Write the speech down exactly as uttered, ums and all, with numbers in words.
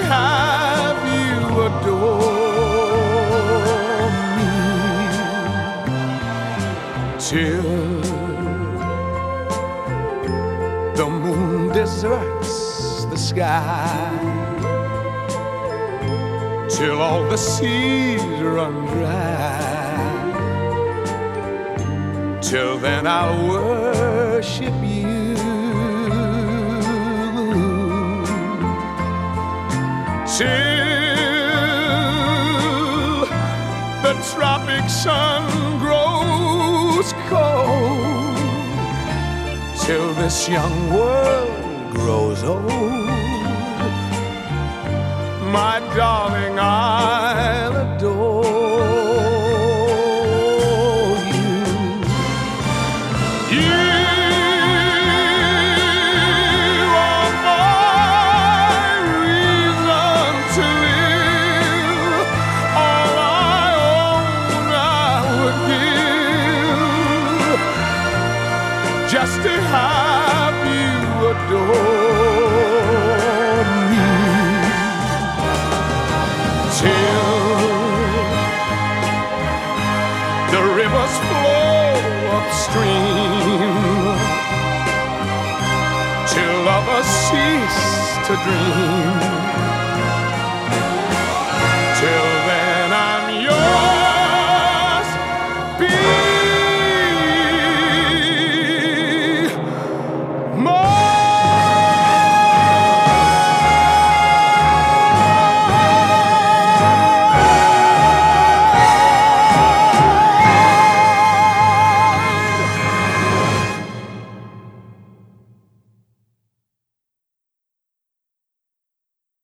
have you adore me till the moon deserts the sky, till all the seas run dry. Till then I'll worship you, till the tropic sun grows cold, till this young world grows old. My darling, I'll adore you. You are my reason to live. All I own I would give just to have you adore me. Till the rivers flow upstream, till lovers cease to dream.